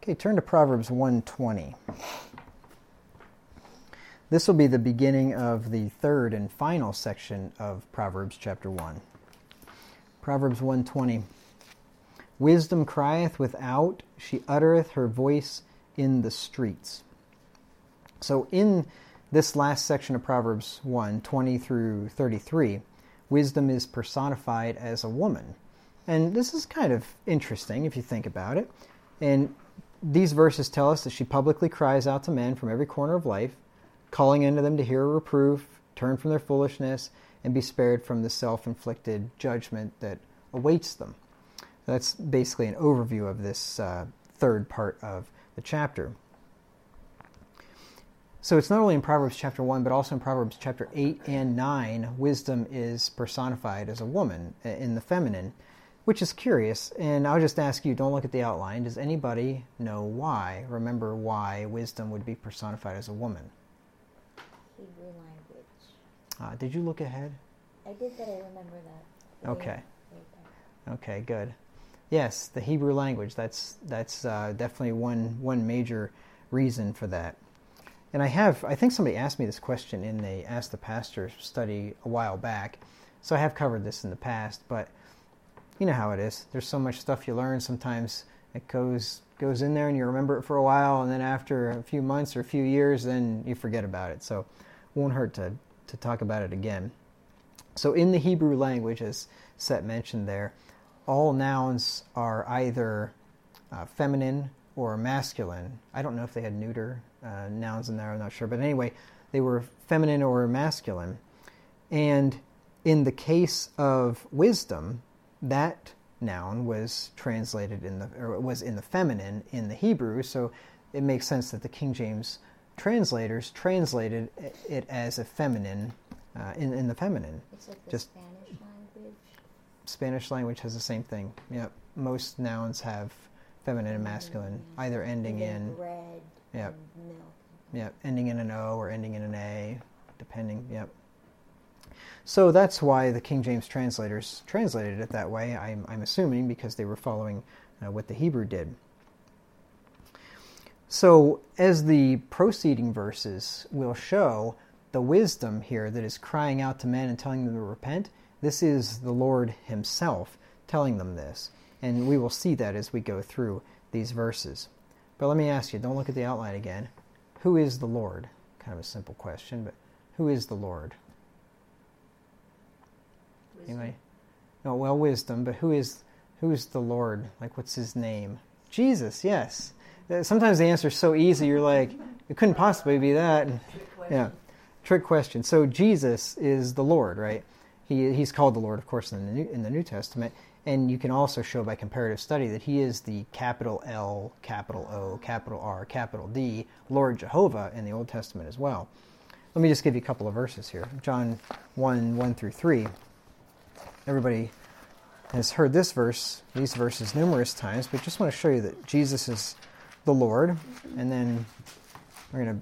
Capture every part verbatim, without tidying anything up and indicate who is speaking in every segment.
Speaker 1: Okay, turn to Proverbs one twenty. This will be the beginning of the third and final section of Proverbs chapter one. Proverbs one twenty. Wisdom crieth without, she uttereth her voice in the streets. So in this last section of Proverbs one, twenty through thirty-three, wisdom is personified as a woman. And this is kind of interesting if you think about it. And these verses tell us that she publicly cries out to men from every corner of life, calling unto them to hear a reproof, turn from their foolishness, and be spared from the self-inflicted judgment that awaits them. That's basically an overview of this uh, third part of the chapter. So it's not only in Proverbs chapter one, but also in Proverbs chapter eight and nine, wisdom is personified as a woman in the feminine, which is curious. And I'll just ask you, don't look at the outline. Does anybody know why? Remember why wisdom would be personified as a woman?
Speaker 2: Hebrew language.
Speaker 1: Uh, did you look ahead?
Speaker 2: I did, but I remember that.
Speaker 1: Okay. Okay, good. Yes, the Hebrew language. That's that's uh, definitely one one major reason for that. And I have, I think somebody asked me this question in the Ask the Pastor study a while back, so I have covered this in the past, but you know how it is. There's so much stuff you learn. Sometimes it goes goes in there and you remember it for a while, and then after a few months or a few years, then you forget about it. So it won't hurt to, to talk about it again. So in the Hebrew language, as Seth mentioned there, all nouns are either uh, feminine or masculine. I don't know if they had neuter uh, nouns in there, I'm not sure. But anyway, they were feminine or masculine. And in the case of wisdom, that noun was translated in the, or was in the feminine in the Hebrew, so it makes sense that the King James translators translated it as a feminine, uh, in, in the feminine.
Speaker 2: It's like the
Speaker 1: Just
Speaker 2: Spanish language.
Speaker 1: Spanish language has the same thing. Yep. Most nouns have feminine and masculine,
Speaker 2: Mm-hmm.
Speaker 1: either ending in
Speaker 2: bread
Speaker 1: Yep.
Speaker 2: and milk.
Speaker 1: Yep, ending in an O or ending in an A, depending. Yep. So that's why the King James translators translated it that way, I'm, I'm assuming, because they were following uh, what the Hebrew did. So as the preceding verses will show, the wisdom here that is crying out to men and telling them to repent, this is the Lord himself telling them this. And we will see that as we go through these verses. But let me ask you, don't look at the outline again. Who is the Lord? Kind of a simple question, but who is the Lord? Anyway, no, well, wisdom, but who is who is the Lord? Like, what's his name? Jesus, yes. Sometimes the answer is so easy, you're like, it couldn't possibly be that. Yeah, trick question. So Jesus is the Lord, right? He he's called the Lord, of course, in the New, in the New Testament, and you can also show by comparative study that he is the capital L, capital O, capital R, capital D, Lord Jehovah in the Old Testament as well. Let me just give you a couple of verses here. John one, one through three. Everybody has heard this verse, these verses numerous times, but just want to show you that Jesus is the Lord, and then we're going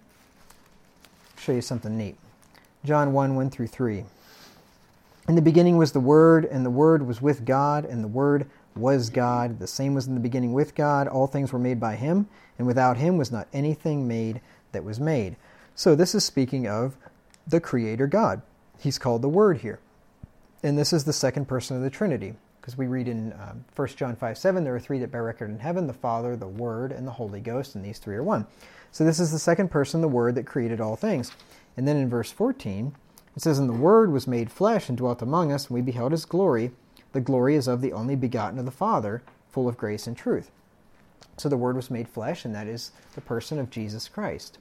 Speaker 1: to show you something neat. John one, one through three. In the beginning was the Word, and the Word was with God, and the Word was God. The same was in the beginning with God. All things were made by him, and without him was not anything made that was made. So this is speaking of the Creator God. He's called the Word here. And this is the second person of the Trinity, because we read in um, First John five, seven, there are three that bear record in heaven, the Father, the Word, and the Holy Ghost, and these three are one. So this is the second person, the Word, that created all things. And then in verse fourteen, it says, and the Word was made flesh and dwelt among us, and we beheld his glory. The glory is of the only begotten of the Father, full of grace and truth. So the Word was made flesh, and that is the person of Jesus Christ.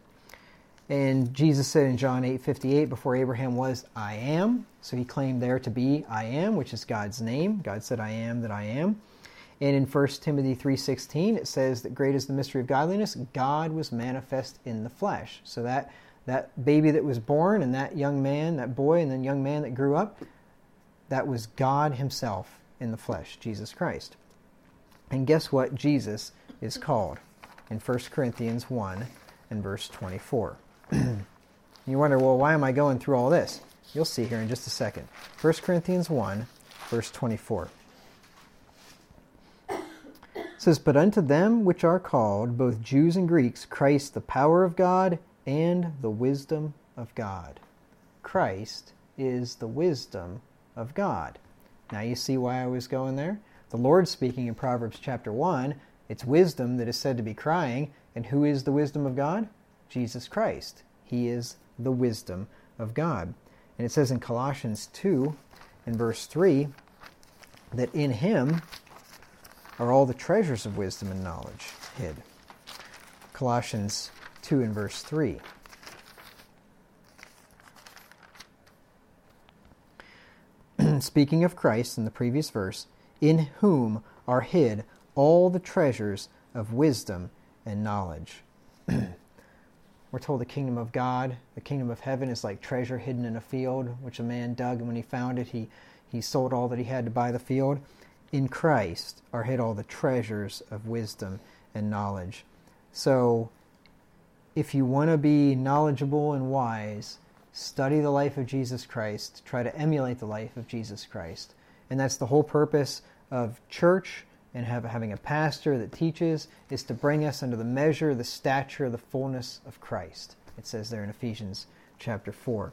Speaker 1: And Jesus said in John eight fifty-eight, before Abraham was, I am. So he claimed there to be I am, which is God's name. God said, I am that I am. And in First Timothy three sixteen, it says that great is the mystery of godliness. God was manifest in the flesh. So that, that baby that was born, and that young man, that boy, and then young man that grew up, that was God himself in the flesh, Jesus Christ. And guess what Jesus is called in First Corinthians one and verse twenty-four. You wonder, well, why am I going through all this? You'll see here in just a second. First Corinthians one, verse twenty-four. It says, "But unto them which are called, both Jews and Greeks, Christ the power of God and the wisdom of God." Christ is the wisdom of God. Now you see why I was going there? The Lord speaking in Proverbs chapter one, it's wisdom that is said to be crying. And who is the wisdom of God? Jesus Christ. He is the wisdom of God. And it says in Colossians two, in verse three, that in Him are all the treasures of wisdom and knowledge hid. Colossians two in verse three. Speaking of Christ in the previous verse, in whom are hid all the treasures of wisdom and knowledge. We're told the kingdom of God, the kingdom of heaven, is like treasure hidden in a field, which a man dug, and when he found it, he, he sold all that he had to buy the field. In Christ are hid all the treasures of wisdom and knowledge. So, if you want to be knowledgeable and wise, study the life of Jesus Christ. Try to emulate the life of Jesus Christ. And that's the whole purpose of church and have, having a pastor that teaches, is to bring us under the measure, the stature, the fullness of Christ. It says there in Ephesians chapter four.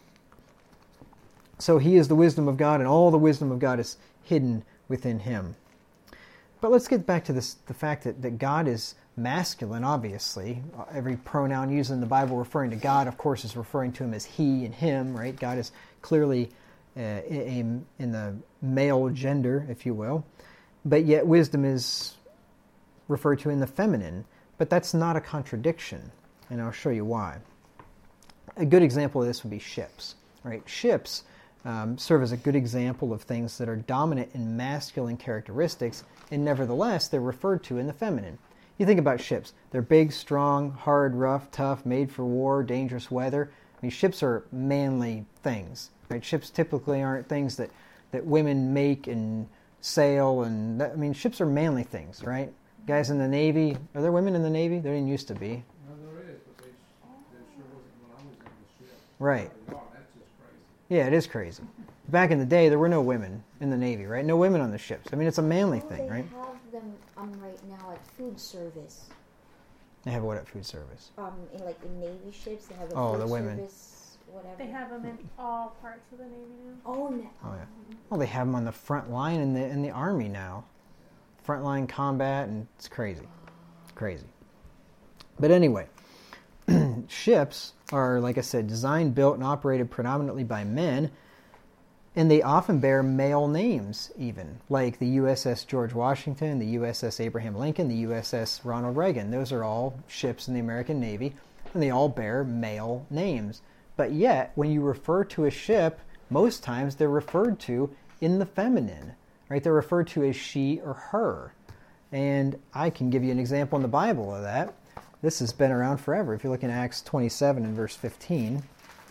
Speaker 1: So He is the wisdom of God, and all the wisdom of God is hidden within Him. But let's get back to this, the fact that, that God is masculine, obviously. Every pronoun used in the Bible referring to God, of course, is referring to Him as He and Him, right? God is clearly uh, in, in the male gender, if you will. But yet wisdom is referred to in the feminine. But that's not a contradiction, and I'll show you why. A good example of this would be ships, right? Ships um, serve as a good example of things that are dominant in masculine characteristics, and nevertheless they're referred to in the feminine. You think about ships. They're big, strong, hard, rough, tough, made for war, dangerous weather. I mean, ships are manly things, right? Ships typically aren't things that, that women make and sail, and that, I mean, ships are manly things, right? Guys in the Navy, are there women in the Navy? There didn't used to be.
Speaker 3: No, there is, but they, there sure wasn't when I was in the ship.
Speaker 1: Right.
Speaker 3: Wow, that's just crazy.
Speaker 1: Yeah, it is crazy. Back in the day, there were no women in the Navy, right? No women on the ships. I mean, it's a manly
Speaker 2: Oh,
Speaker 1: thing,
Speaker 2: they
Speaker 1: right?
Speaker 2: have them um, right now at food service.
Speaker 1: They have what at food service?
Speaker 2: Um, in like in Navy ships, they have a
Speaker 1: Oh,
Speaker 2: food
Speaker 1: the women.
Speaker 2: service, whatever.
Speaker 4: They have them in all parts of the Navy now.
Speaker 2: Oh, no.
Speaker 1: Oh, yeah. Well, they have them on the front line in the in the Army now. Frontline combat, and it's crazy. Crazy. But anyway, ships are, like I said, designed, built, and operated predominantly by men, and they often bear male names even, like the U S S George Washington, the U S S Abraham Lincoln, the U S S Ronald Reagan. Those are all ships in the American Navy, and they all bear male names. But yet, when you refer to a ship, most times they're referred to in the feminine, right? They're referred to as she or her. And I can give you an example in the Bible of that. This has been around forever. If you look in Acts twenty-seven and verse fifteen,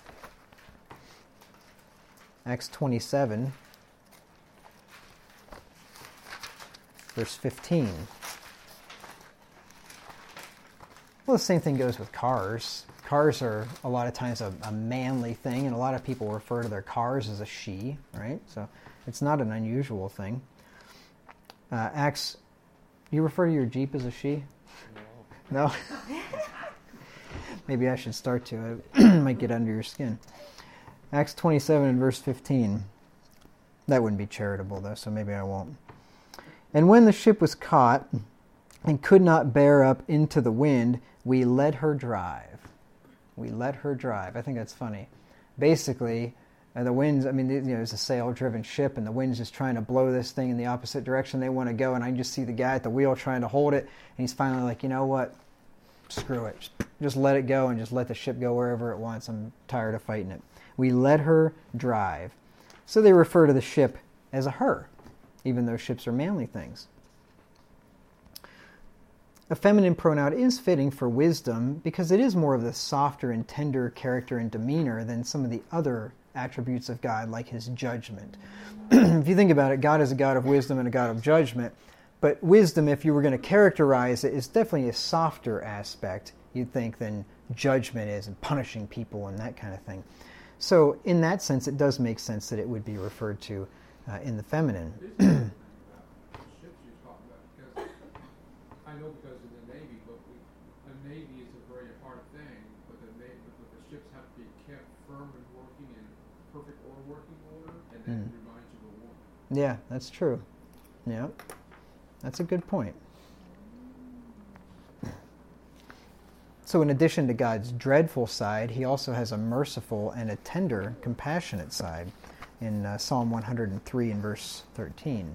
Speaker 1: Acts twenty-seven, verse fifteen. Well, the same thing goes with cars. Cars are a lot of times a, a manly thing, and a lot of people refer to their cars as a she, right? So it's not an unusual thing. Uh, Acts, you refer to your Jeep as a she? No? No? Maybe I should start to. It might get under your skin. Acts twenty-seven and verse fifteen. That wouldn't be charitable, though, so maybe I won't. And when the ship was caught and could not bear up into the wind, we let her drive. We let her drive. I think that's funny. Basically, uh, the winds, I mean, you know, it's a sail-driven ship, and the wind's just trying to blow this thing in the opposite direction they want to go, and I just see the guy at the wheel trying to hold it, and he's finally like, you know what? Screw it. Just, just let it go and just let the ship go wherever it wants. I'm tired of fighting it. We let her drive. So they refer to the ship as a her, even though ships are manly things. A feminine pronoun is fitting for wisdom because it is more of the softer and tender character and demeanor than some of the other attributes of God, like His judgment. If you think about it, God is a God of wisdom and a God of judgment. But wisdom, if you were going to characterize it, is definitely a softer aspect, you'd think, than judgment is, and punishing people and that kind of thing. So in that sense, it does make sense that it would be referred to uh, in the feminine.
Speaker 3: Ships you're talking about, because know because in the Navy, but we, a Navy is a very hard thing, but the Navy, but the ships have to be kept firm and working in perfect or working order, and that
Speaker 1: Mm.
Speaker 3: reminds you of a woman.
Speaker 1: Yeah, that's true. Yeah, that's a good point. So in addition to God's dreadful side, he also has a merciful and a tender, compassionate side in uh, Psalm one hundred three and verse thirteen.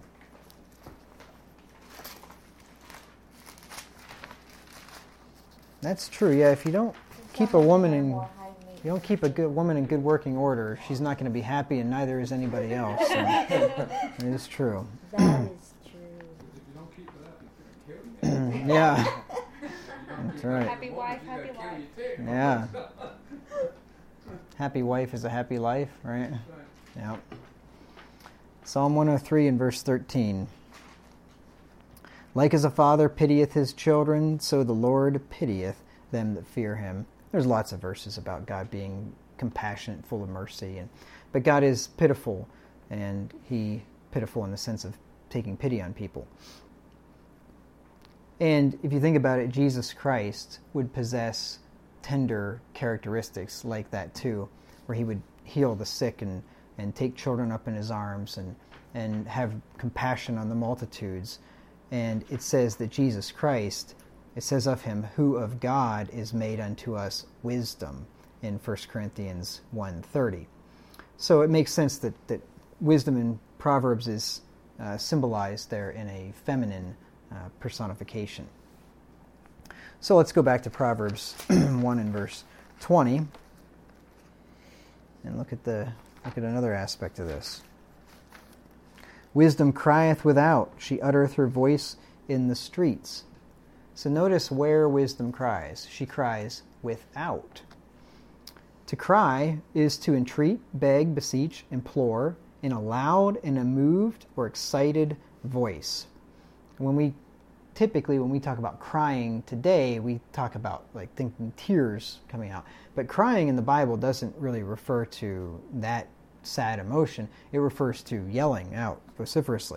Speaker 1: That's true, yeah. If you don't keep a woman in,
Speaker 2: More high
Speaker 1: you don't keep a good woman in good working order, she's not going to be happy, and neither is anybody else. So it is true.
Speaker 2: That is true.
Speaker 3: If you don't keep it up, it's going to kill you.
Speaker 1: Yeah, that's right.
Speaker 4: Happy wife, happy life.
Speaker 1: Yeah. Happy wife is a happy life, right? Yeah. Psalm one oh three and verse thirteen. Like as a father pitieth his children, so the Lord pitieth them that fear him. There's lots of verses about God being compassionate, full of mercy, and but God is pitiful, and he pitiful in the sense of taking pity on people. And if you think about it, Jesus Christ would possess tender characteristics like that too, where he would heal the sick and, and take children up in his arms and, and have compassion on the multitudes. And it says that Jesus Christ, it says of him, who of God is made unto us wisdom in First Corinthians one thirty. So it makes sense that, that wisdom in Proverbs is uh, symbolized there in a feminine uh, personification. So let's go back to Proverbs one and verse twenty and look at the look at another aspect of this. Wisdom crieth without, she uttereth her voice in the streets. So notice where wisdom cries. She cries without. To cry is to entreat, beg, beseech, implore in a loud and a moved or excited voice. When we typically when we talk about crying today, we talk about like thinking tears coming out. But crying in the Bible doesn't really refer to that sad emotion. It refers to yelling out vociferously.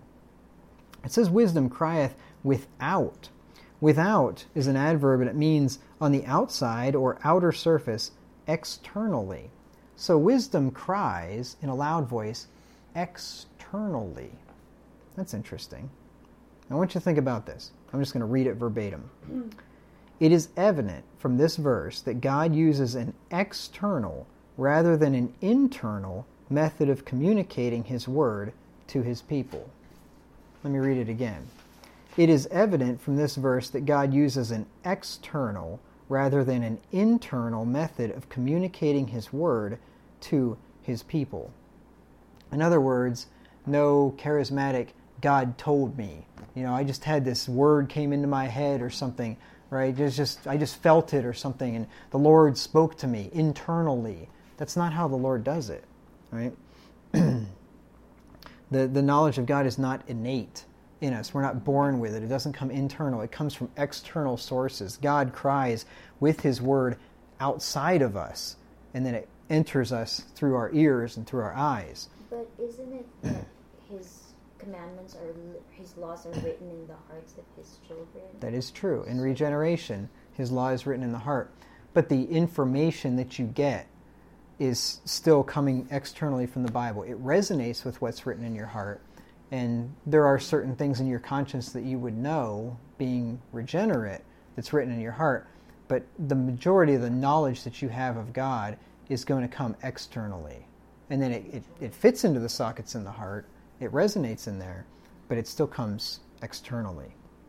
Speaker 1: It says wisdom crieth without. Without is an adverb, and it means on the outside or outer surface externally. So wisdom cries in a loud voice externally. That's interesting. I want you to think about this. I'm just going to read it verbatim. It is evident from this verse that God uses an external rather than an internal method of communicating his word to his people. Let me read it again. It is evident from this verse that God uses an external rather than an internal method of communicating his word to his people. In other words, no charismatic God told me. You know, I just had this word came into my head or something, right? It's just I just felt it or something, and the Lord spoke to me internally. That's not how the Lord does it, right? the the knowledge of God is not innate in us. We're not born with it. It doesn't come internal. It comes from external sources. God cries with his word outside of us, and then it enters us through our ears and through our eyes.
Speaker 2: But isn't it that his commandments are, his laws are written in the hearts of his children?
Speaker 1: That is true. In regeneration, his law is written in the heart. But the information that you get is still coming externally from the Bible. It resonates with what's written in your heart. And there are certain things in your conscience that you would know, being regenerate, that's written in your heart. But the majority of the knowledge that you have of God is going to come externally. And then it, it, it fits into the sockets in the heart. It resonates in there, but it still comes externally.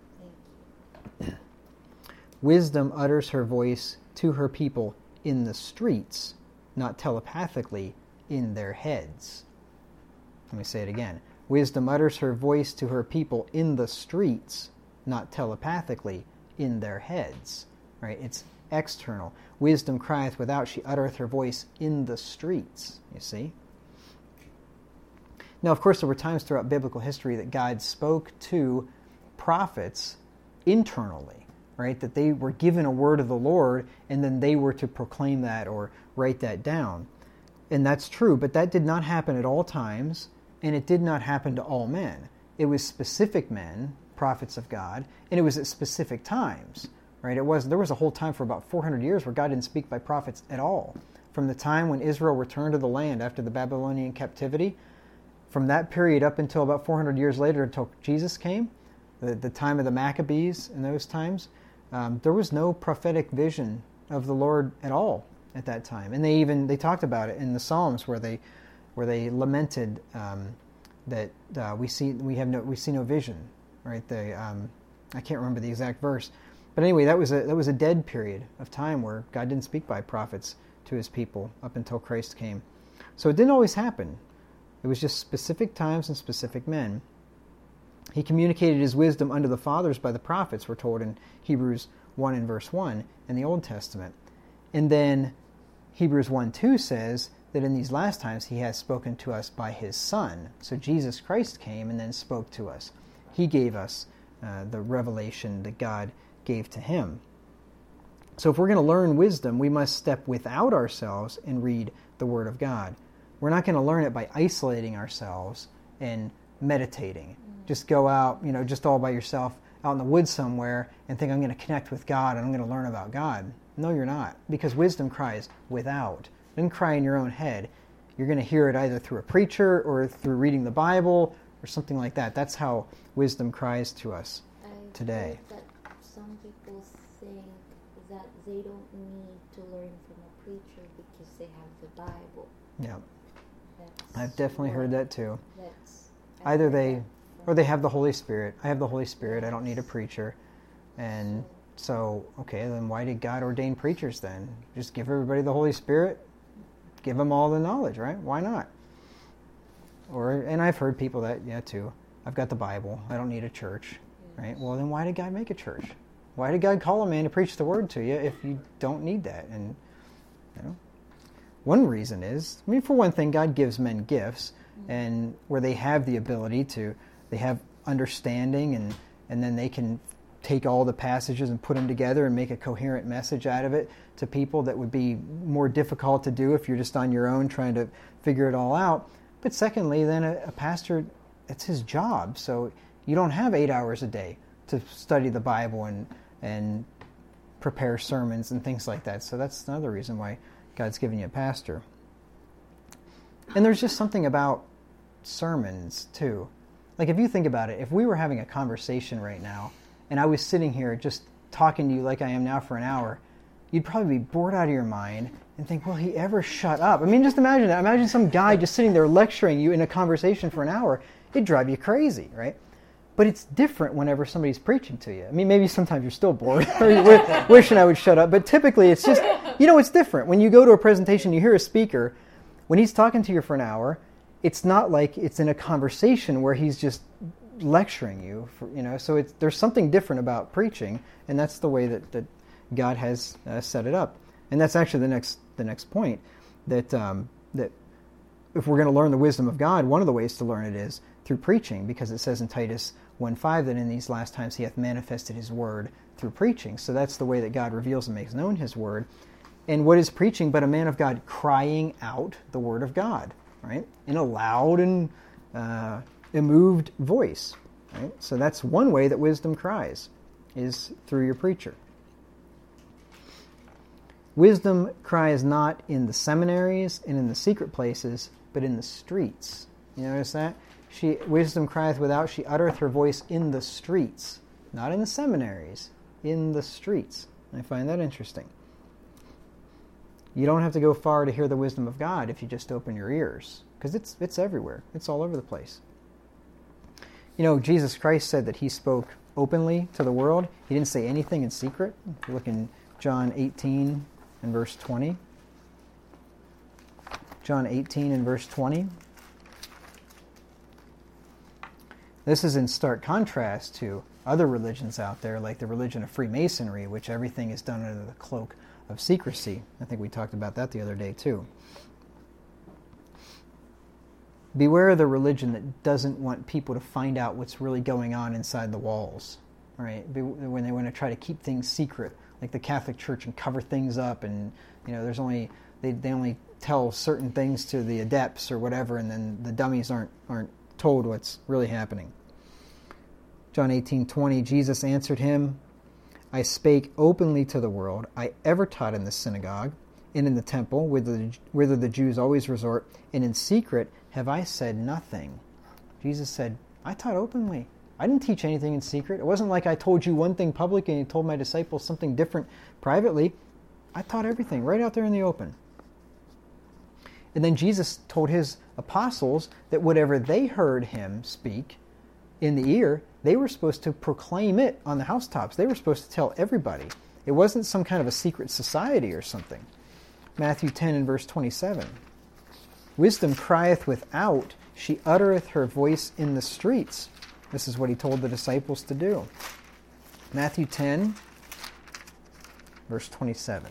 Speaker 2: Thank you.
Speaker 1: Wisdom utters her voice to her people in the streets, not telepathically in their heads. Let me say it again. Wisdom utters her voice to her people in the streets, not telepathically in their heads. Right? It's external. Wisdom crieth without, she uttereth her voice in the streets. You see? Now, of course, there were times throughout biblical history that God spoke to prophets internally, right? That they were given a word of the Lord, and then they were to proclaim that or write that down. And that's true, but that did not happen at all times, and it did not happen to all men. It was specific men prophets of God, and it was at specific times, right? It was there was a whole time for about four hundred years where God didn't speak by prophets at all. From the time when Israel returned to the land after the Babylonian captivity, from that period up until about four hundred years later, until Jesus came, the, the time of the Maccabees in those times, um, there was no prophetic vision of the Lord at all at that time. And they even they talked about it in the Psalms where they where they lamented um, that uh, we see we have no we see no vision, right? They um, I can't remember the exact verse, but anyway, that was a that was a dead period of time where God didn't speak by prophets to his people up until Christ came. So it didn't always happen. It was just specific times and specific men. He communicated his wisdom unto the fathers by the prophets, we're told in Hebrews one and verse one in the Old Testament. And then Hebrews one two says that in these last times he has spoken to us by his Son. So Jesus Christ came and then spoke to us. He gave us uh, the revelation that God gave to him. So if we're going to learn wisdom, we must step without ourselves and read the Word of God. We're not going to learn it by isolating ourselves and meditating. Just go out, you know, just all by yourself out in the woods somewhere and think I'm going to connect with God and I'm going to learn about God. No, you're not. Because wisdom cries without. It doesn't cry in your own head. You're going to hear it either through a preacher or through reading the Bible or something like that. That's how wisdom cries to us
Speaker 2: I
Speaker 1: today.
Speaker 2: think that some people think that they don't need to learn from a preacher because they have the Bible.
Speaker 1: Yeah,
Speaker 2: That's
Speaker 1: I've definitely heard that too.
Speaker 2: That's, I've
Speaker 1: Either
Speaker 2: heard
Speaker 1: they,
Speaker 2: that
Speaker 1: or they have the Holy Spirit. I have the Holy Spirit. I don't need a preacher. And so, okay, then why did God ordain preachers then? Just give everybody the Holy Spirit? Give them all the knowledge, right? Why not? Or, and I've heard people that, yeah, too. I've got the Bible. I don't need a church, right? Well, then why did God make a church? Why did God call a man to preach the word to you if you don't need that? And, you know, one reason is, I mean, for one thing, God gives men gifts, and where they have the ability to, they have understanding, and, and then they can take all the passages and put them together and make a coherent message out of it to people that would be more difficult to do if you're just on your own trying to figure it all out. But secondly, then a, a pastor, it's his job, so you don't have eight hours a day to study the Bible and and prepare sermons and things like that. So that's another reason why God's given you a pastor. And there's just something about sermons, too. Like, if you think about it, if we were having a conversation right now, and I was sitting here just talking to you like I am now for an hour, you'd probably be bored out of your mind and think, will he ever shut up? I mean, just imagine that. Imagine some guy just sitting there lecturing you in a conversation for an hour. It'd drive you crazy, right? But it's different whenever somebody's preaching to you. I mean, maybe sometimes you're still bored or you're wishing I would shut up, but typically it's just, you know, it's different. When you go to a presentation, you hear a speaker, when he's talking to you for an hour, it's not like it's in a conversation where he's just lecturing you, for, you know, so it's, there's something different about preaching, and that's the way that, that God has uh, set it up. And that's actually the next the next point, that um, that if we're going to learn the wisdom of God, one of the ways to learn it is through preaching, because it says in Titus one five that in these last times he hath manifested his word through preaching. So that's the way that God reveals and makes known his word. And what is preaching but a man of God crying out the word of God, right? In a loud and uh, immoved voice, right? So that's one way that wisdom cries, is through your preacher. Wisdom cries not in the seminaries and in the secret places, but in the streets. You notice that? She, wisdom crieth without, she uttereth her voice in the streets. Not in the seminaries, in the streets. I find that interesting. You don't have to go far to hear the wisdom of God if you just open your ears, because it's it's everywhere. It's all over the place. You know, Jesus Christ said that he spoke openly to the world. He didn't say anything in secret. If you look in John eighteen and verse twenty. John eighteen and verse twenty. This is in stark contrast to other religions out there, like the religion of Freemasonry, which everything is done under the cloak of secrecy. I think we talked about that the other day too. Beware of the religion that doesn't want people to find out what's really going on inside the walls, right? When they want to try to keep things secret, like the Catholic Church, and cover things up, and you know, there's only they they only tell certain things to the adepts or whatever, and then the dummies aren't aren't told what's really happening. John eighteen twenty, Jesus answered him, I spake openly to the world. I ever taught in the synagogue and in the temple, whither the, whither the Jews always resort, and in secret have I said nothing. Jesus said, I taught openly. I didn't teach anything in secret. It wasn't like I told you one thing publicly and you told my disciples something different privately. I taught everything right out there in the open. And then Jesus told his apostles that whatever they heard him speak in the ear, they were supposed to proclaim it on the housetops. They were supposed to tell everybody. It wasn't some kind of a secret society or something. Matthew ten and verse twenty-seven. Wisdom crieth without, she uttereth her voice in the streets. This is what he told the disciples to do. Matthew ten, verse twenty-seven.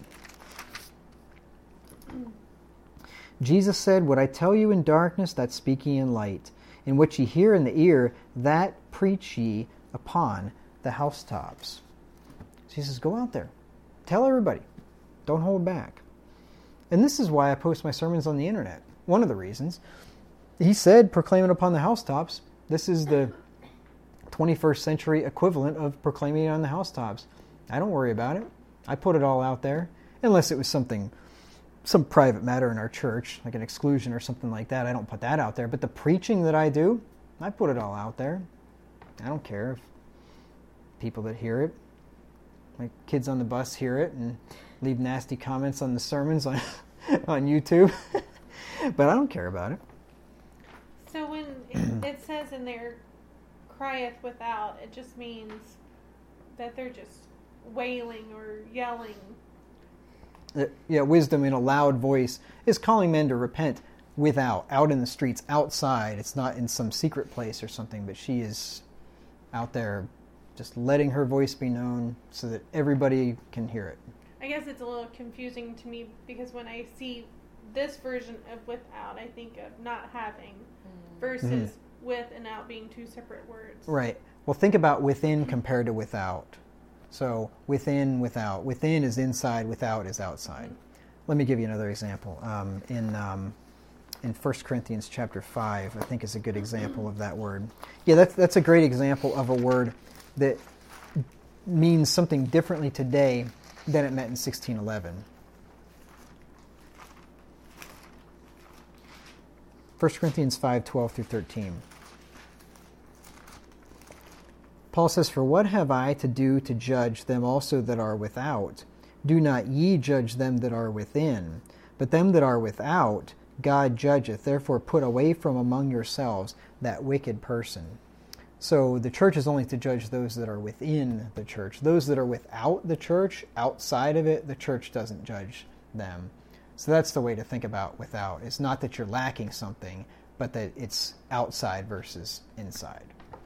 Speaker 1: Jesus said, what I tell you in darkness, that speak ye in light. And what ye hear in the ear, that preach ye upon the housetops. So he says, go out there. Tell everybody. Don't hold back. And this is why I post my sermons on the internet. One of the reasons. He said, proclaim it upon the housetops. This is the twenty-first century equivalent of proclaiming it on the housetops. I don't worry about it. I put it all out there. Unless it was something, some private matter in our church, like an exclusion or something like that. I don't put that out there. But the preaching that I do, I put it all out there. I don't care if people that hear it, my kids on the bus hear it and leave nasty comments on the sermons on, on YouTube. But I don't care about it.
Speaker 4: So when it, it says in there, crieth without, it just means that they're just wailing or yelling.
Speaker 1: Uh, yeah, wisdom in a loud voice is calling men to repent without, out in the streets, outside. It's not in some secret place or something, but she is out there just letting her voice be known so that everybody can hear it.
Speaker 4: I guess it's a little confusing to me because when I see this version of without, I think of not having versus mm-hmm. with and out being two separate words.
Speaker 1: Right. Well, think about within compared to without. So within, without. Within is inside, without is outside. Let me give you another example. Um, in um, in First Corinthians chapter five, I think is a good example of that word. Yeah, that's, that's a great example of a word that means something differently today than it meant in sixteen eleven. First Corinthians five, twelve through thirteen. Paul says, for what have I to do to judge them also that are without? Do not ye judge them that are within, but them that are without God judgeth. Therefore put away from among yourselves that wicked person. So the church is only to judge those that are within the church. Those that are without the church, outside of it, the church doesn't judge them. So that's the way to think about without. It's not that you're lacking something, but that it's outside versus inside.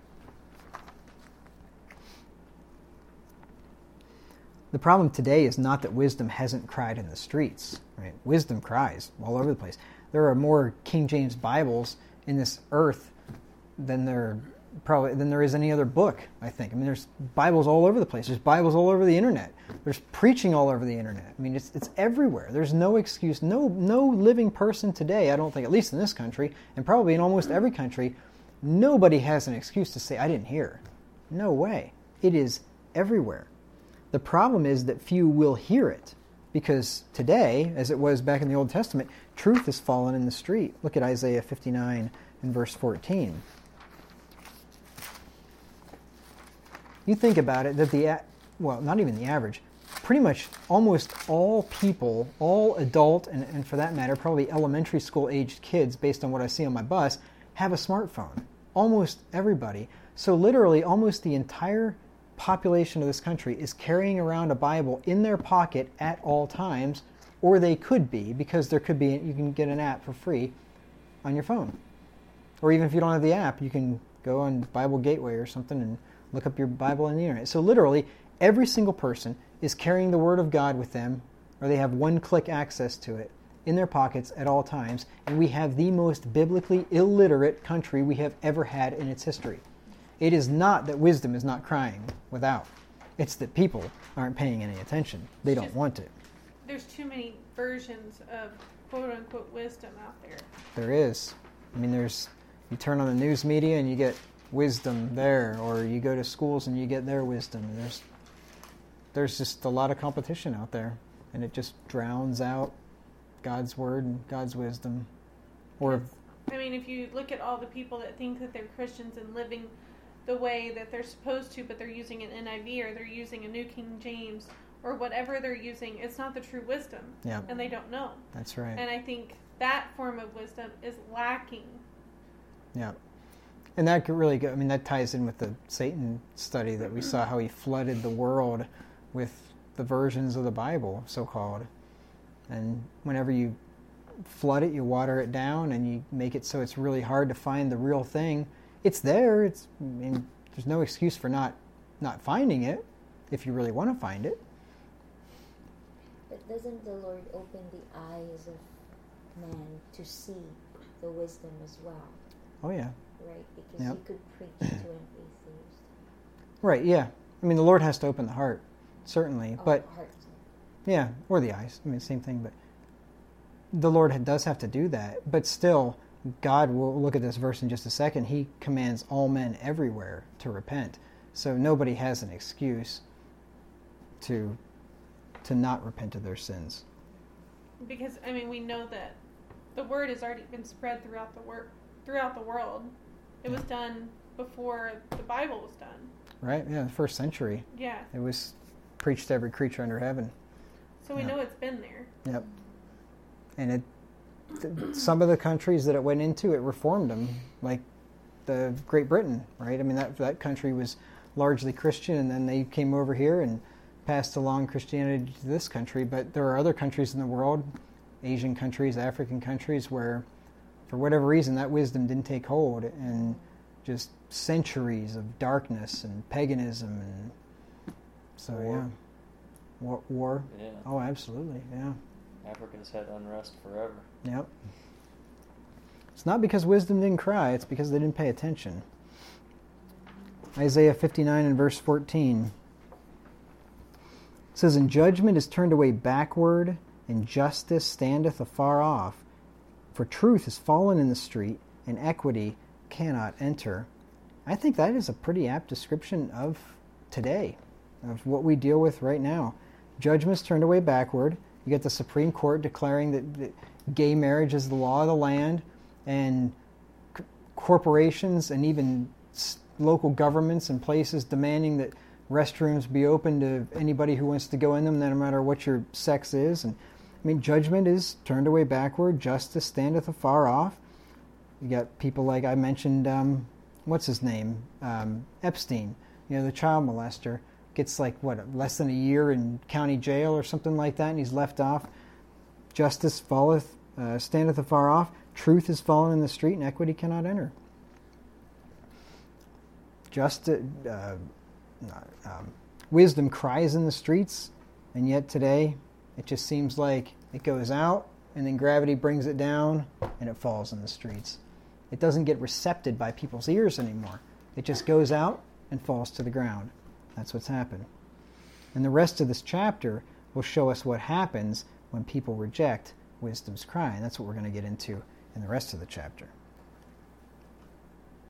Speaker 1: The problem today is not that wisdom hasn't cried in the streets. Right? Wisdom cries all over the place. There are more King James Bibles in this earth than there probably than there is any other book, I think. I mean, there's Bibles all over the place. There's Bibles all over the internet. There's preaching all over the internet. I mean, it's it's everywhere. There's no excuse. No no living person today, I don't think, at least in this country, and probably in almost every country, nobody has an excuse to say, I didn't hear. No way. It is everywhere. The problem is that few will hear it, because today, as it was back in the Old Testament, truth has fallen in the street. Look at Isaiah fifty-nine and verse fourteen. You think about it, that the, well, not even the average, pretty much almost all people, all adult, and, and for that matter, probably elementary school-aged kids, based on what I see on my bus, have a smartphone. Almost everybody. So literally, almost the entire population of this country is carrying around a Bible in their pocket at all times, or they could be, because there could be, you can get an app for free on your phone. Or even if you don't have the app, you can go on Bible Gateway or something and look up your Bible on the internet. So literally, every single person is carrying the Word of God with them, or they have one-click access to it in their pockets at all times, and we have the most biblically illiterate country we have ever had in its history. It is not that wisdom is not crying without. It's that people aren't paying any attention. They don't want it.
Speaker 4: There's too many versions of quote-unquote wisdom out there.
Speaker 1: There is. I mean, there's, you turn on the news media and you get wisdom there, or you go to schools and you get their wisdom. There's there's just a lot of competition out there, and it just drowns out God's word and God's wisdom. Or,
Speaker 4: I mean, if you look at all the people that think that they're Christians and living the way that they're supposed to, but they're using an N I V or they're using a New King James or whatever they're using, it's not the true wisdom.
Speaker 1: Yeah.
Speaker 4: And they don't know.
Speaker 1: That's right.
Speaker 4: And I think that form of wisdom is lacking.
Speaker 1: Yeah. And that could really go, I mean, that ties in with the Satan study that we saw, how he flooded the world with the versions of the Bible, so-called. And whenever you flood it, you water it down, and you make it so it's really hard to find the real thing. It's there. It's, I mean, there's no excuse for not not finding it if you really want to find it.
Speaker 2: But doesn't the Lord open the eyes of man to see the wisdom as well?
Speaker 1: Oh, yeah.
Speaker 2: Right, because
Speaker 1: Yep.
Speaker 2: you could preach to an atheist.
Speaker 1: Right, yeah. I mean, the Lord has to open the heart, certainly.
Speaker 2: Oh,
Speaker 1: but,
Speaker 2: heart.
Speaker 1: yeah, or the eyes. I mean, same thing. But the Lord does have to do that. But still, God, we'll look at this verse in just a second, he commands all men everywhere to repent. So nobody has an excuse to to not repent of their sins.
Speaker 4: Because, I mean, we know that the word has already been spread throughout the wor- throughout the world. It was done before the Bible was done.
Speaker 1: Right? Yeah, the first century.
Speaker 4: Yeah.
Speaker 1: It was preached to every creature under heaven.
Speaker 4: So we
Speaker 1: Yeah.
Speaker 4: know it's been there.
Speaker 1: Yep. And it, th- some of the countries that it went into, it reformed them, like the Great Britain, right? I mean, that that country was largely Christian, and then they came over here and passed along Christianity to this country. But there are other countries in the world, Asian countries, African countries, where for whatever reason that wisdom didn't take hold, and just centuries of darkness and paganism, and so
Speaker 5: War.
Speaker 1: yeah, war, war.
Speaker 5: Yeah.
Speaker 1: Oh, absolutely, yeah.
Speaker 5: Africa's had unrest forever.
Speaker 1: Yep. It's not because wisdom didn't cry, it's because they didn't pay attention. Isaiah fifty-nine and verse fourteen. It says, "And judgment is turned away backward, and justice standeth afar off. For truth is fallen in the street, and equity cannot enter." I think that is a pretty apt description of today, of what we deal with right now. Judgment's turned away backward. You get the Supreme Court declaring that, that gay marriage is the law of the land, and c- corporations and even s- local governments and places demanding that restrooms be open to anybody who wants to go in them, no matter what your sex is. And I mean, judgment is turned away backward. Justice standeth afar off. You got people like I mentioned, um, what's his name? Um, Epstein, you know, the child molester. Gets like, what, less than a year in county jail or something like that, and he's left off. Justice falleth, uh, standeth afar off. Truth is fallen in the street, and equity cannot enter. Just, uh, uh, um, wisdom cries in the streets, and yet today it just seems like it goes out, and then gravity brings it down, and it falls in the streets. It doesn't get recepted by people's ears anymore. It just goes out and falls to the ground. That's what's happened. And the rest of this chapter will show us what happens when people reject wisdom's cry. And that's what we're going to get into in the rest of the chapter.